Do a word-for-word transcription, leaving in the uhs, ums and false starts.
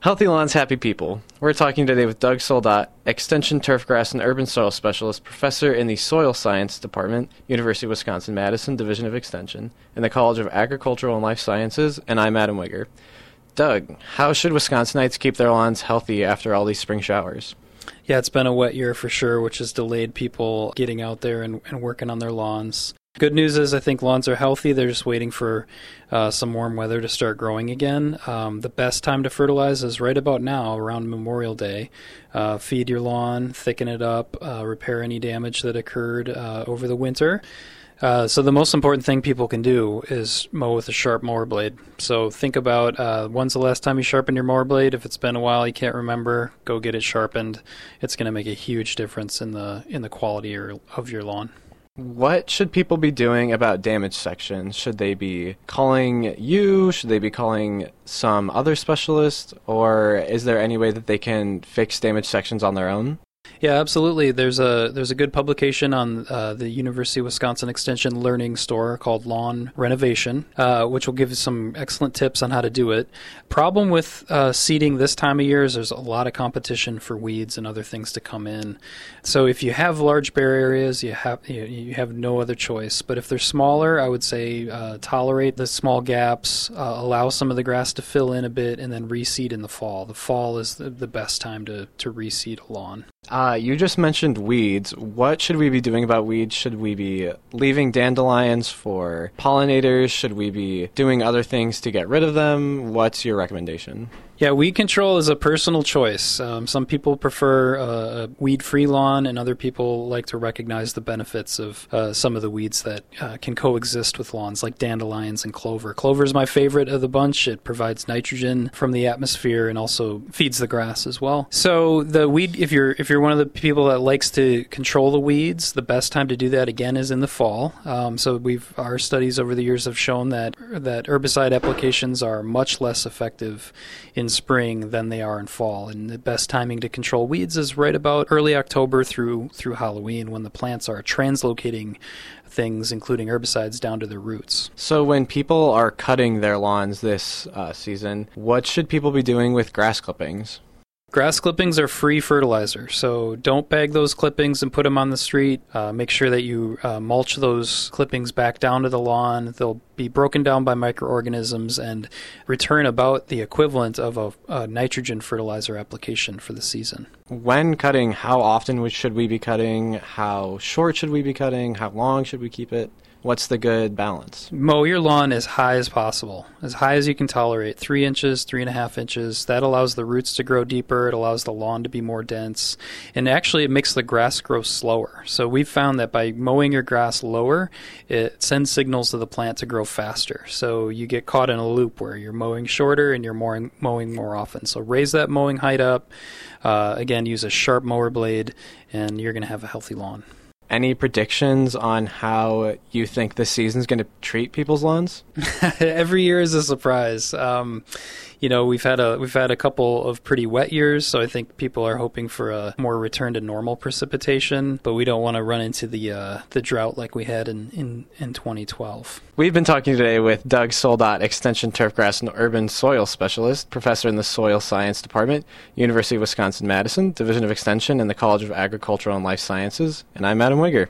Healthy Lawns, Happy People. We're talking today with Doug Soldat, Extension Turfgrass and Urban Soil Specialist, Professor in the Soil Science Department, University of Wisconsin-Madison Division of Extension, in the College of Agricultural and Life Sciences, and I'm Adam Wigger. Doug, how should Wisconsinites keep their lawns healthy after all these spring showers? Yeah, it's been a wet year for sure, which has delayed people getting out there and, and working on their lawns. Good news is I think lawns are healthy. They're just waiting for uh, some warm weather to start growing again. Um, the best time to fertilize is right about now, around Memorial Day. Uh, feed your lawn, thicken it up, uh, repair any damage that occurred uh, over the winter. Uh, so the most important thing people can do is mow with a sharp mower blade. So think about uh, when's the last time you sharpened your mower blade. If it's been a while, you can't remember, go get it sharpened. It's going to make a huge difference in the in the quality of your lawn. What should people be doing about damaged sections? Should they be calling you? Should they be calling some other specialist? Or is there any way that they can fix damaged sections on their own? Yeah, absolutely. There's a there's a good publication on uh, the University of Wisconsin Extension Learning Store called Lawn Renovation, uh, which will give you some excellent tips on how to do it. Problem with uh, seeding this time of year is there's a lot of competition for weeds and other things to come in. So if you have large bare areas, you have you, you have no other choice. But if they're smaller, I would say uh, tolerate the small gaps, uh, allow some of the grass to fill in a bit, and then reseed in the fall. The fall is the, the best time to, to reseed a lawn. Uh, you just mentioned weeds. What should we be doing about weeds? Should we be leaving dandelions for pollinators? Should we be doing other things to get rid of them? What's your recommendation? Yeah, weed control is a personal choice. Um, some people prefer uh, a weed-free lawn, and other people like to recognize the benefits of uh, some of the weeds that uh, can coexist with lawns, like dandelions and clover. Clover is my favorite of the bunch. It provides nitrogen from the atmosphere and also feeds the grass as well. So the weed, if you're if you're one of the people that likes to control the weeds, the best time to do that again is in the fall. Um, so we've our studies over the years have shown that that herbicide applications are much less effective in spring than they are in fall, and the best timing to control weeds is right about early October through through Halloween, when the plants are translocating things, including herbicides, down to their roots. So when people are cutting their lawns this uh, season, what should people be doing with grass clippings? Grass clippings are free fertilizer, so don't bag those clippings and put them on the street. Uh, make sure that you uh, mulch those clippings back down to the lawn. They'll be broken down by microorganisms and return about the equivalent of a, a nitrogen fertilizer application for the season. When cutting, how often should we be cutting? How short should we be cutting? How long should we keep it? What's the good balance? Mow your lawn as high as possible, as high as you can tolerate, three inches, three and a half inches. That allows the roots to grow deeper. It allows the lawn to be more dense. And actually, it makes the grass grow slower. So we've found that by mowing your grass lower, it sends signals to the plant to grow faster. So you get caught in a loop where you're mowing shorter and you're mowing, mowing more often. So raise that mowing height up. Uh, again, use a sharp mower blade, and you're going to have a healthy lawn. Any predictions on how you think this season's going to treat people's lawns? Every year is a surprise. Um, you know, we've had a we've had a couple of pretty wet years, so I think people are hoping for a more return to normal precipitation. But we don't want to run into the uh, the drought like we had in, in, in twenty twelve. We've been talking today with Doug Soldat, Extension Turfgrass and Urban Soil Specialist, Professor in the Soil Science Department, University of Wisconsin-Madison Division of Extension, and the College of Agricultural and Life Sciences. And I'm Adam Wigger.